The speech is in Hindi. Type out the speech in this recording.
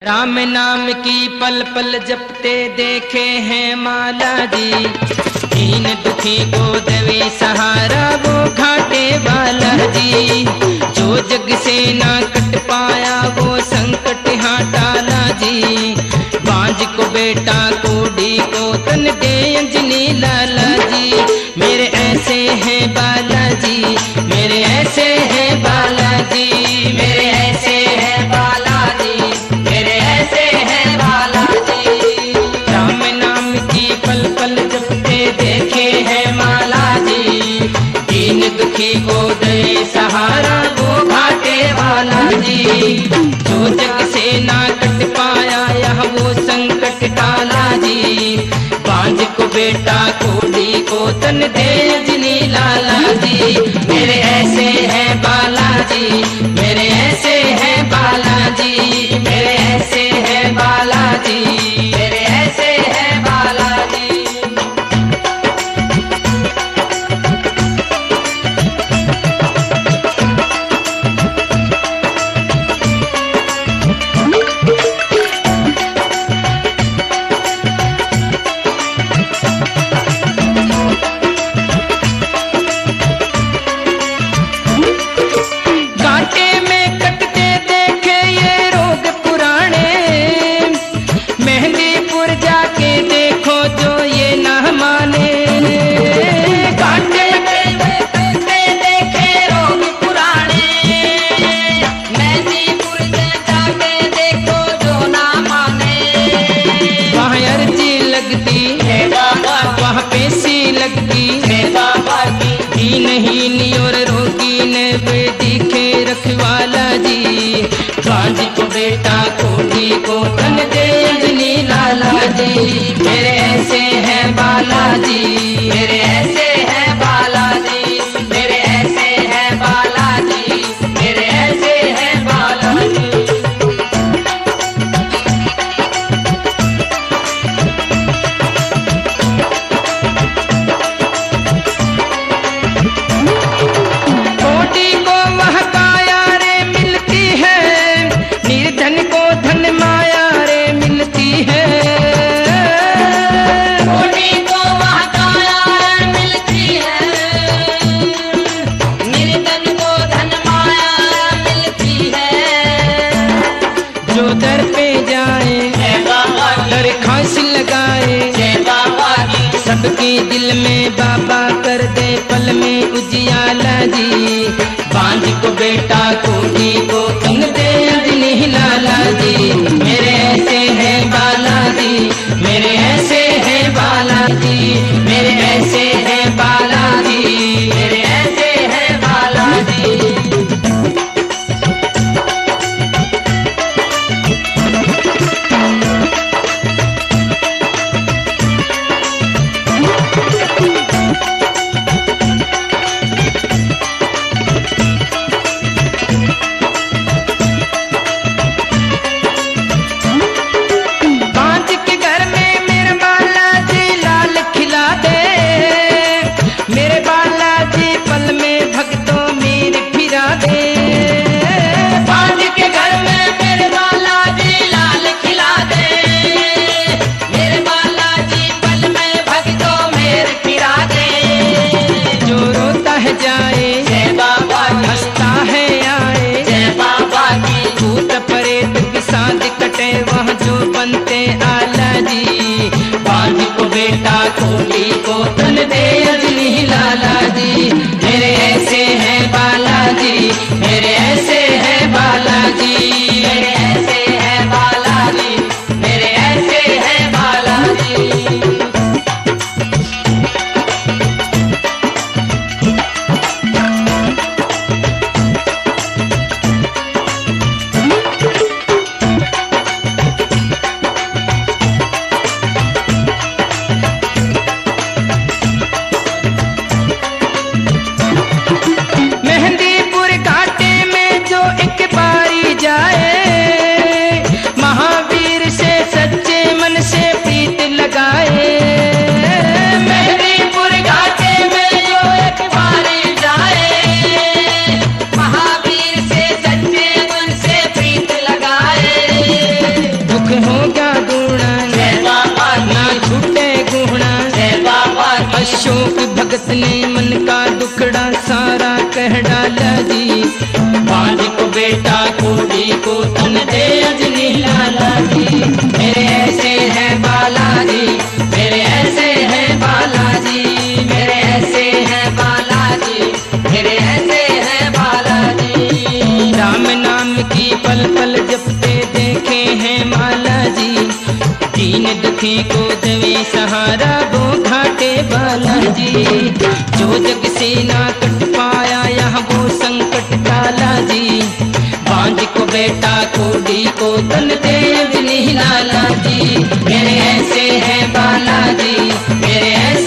राम नाम की पल पल जपते देखे हैं माला जी। दीन दुखी को देवे सहारा वो घाटे वाला जी। जो जग से ना कट पाया वो संकट हाँ टाला जी। बांझ को बेटा कोडी को तन दे अंजनी लाला जी। मेरे ऐसे हैं बाला जी, मेरे ऐसे हैं बाला जी, मेरे ऐसे हैं बाला जी, मेरे ऐसे हैं बाला जी। राम नाम की पल पल जपते देखे हैं माला जी। दीन दुखी को दे सहारा वो घाटे वाला जी। जो जग से ना कट पाया यह वो संकट टाला जी। बांझ को बेटा कोडी को तन दे अंजनी लाला जी। मेरे ऐसे हैं बाला जी, मेरे ऐसे हैं बाला जी, मेरे ऐसे हैं बाला जी, मेरे ऐसे हैं बाला जी। बांझ को बेटा कोडी को तन दे अंजनी लाला जी। मेरे ऐसे हैं बाला जी, मेरे ऐसे हैं बाला जी, मेरे ऐसे हैं बाला जी, मेरे ऐसे हैं बाला जी। कोडी को वह काया रे मिलती है, निर्धन को धन माया रे मिलती है। कोडी को वह काया रे मिलती है, निर्धन को धन माया मिलती है। जो दर पे जाए दर खांस लगाए, सबके दिल में बाबा कर दे पल में उजियाला जी। बांझ को बेटा कोडी को तन दे अंजनी लाला जी। मेरे ऐसे हैं बाला जी, मेरे ऐसे हैं बाला जी, मेरे ऐसे हैं बाला जी, मेरे ऐसे हैं बाला जी। वहाँ जो बनते आला जी। बांझ को बेटा कोडी को तन दे अंजनी लाला जी। मेरे ऐसे हैं बाला जी, मेरे ऐसे हैं बाला जी, मेरे ऐसे हैं बाला जी, मेरे ऐसे हैं बाला जी। होगा दूना, ना छूटे गुहना। अशोक भगत ने मन का दुखड़ा सारा कह डाला जी, बांध को बेटा कोड़ी को तन दे अजनी लाला जी। मेरे ऐसे हैं बालाजी, मेरे ऐसे हैं बालाजी, मेरे ऐसे हैं बालाजी, मेरे ऐसे हैं बालाजी। राम नाम की पल पल जपते देखे हैं माला जी, दीन दुखी को देवे सहारा वो घाटे बालाजी। जो जग से ना कट पाया यहाँ वो संकट टाला जी, बांध को बेटा कोड़ी को तन दे अजनी लाला जी। मेरे ऐसे हैं बालाजी, मेरे ऐसे